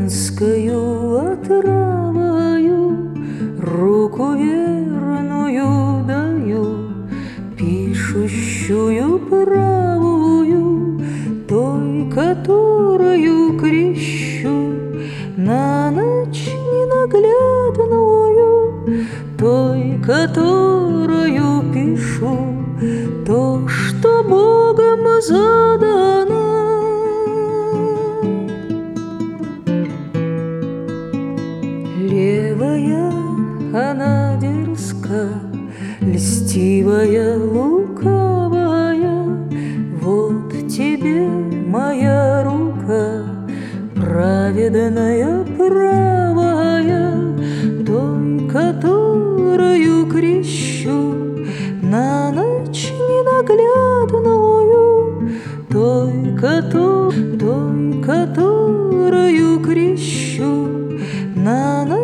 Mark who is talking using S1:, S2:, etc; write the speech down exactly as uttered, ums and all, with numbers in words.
S1: женскою отравою руку верную даю, пишущую правую, той, которую крещу, на ночь ненаглядную, той, которую пишу, то, что Богом задано. Левая она дерзка, льстивая, лукавая. Вот тебе моя рука, праведная, правая, той, которую крещу, на ночь ненаглядную, той, кото, той, которую крещу, на ночь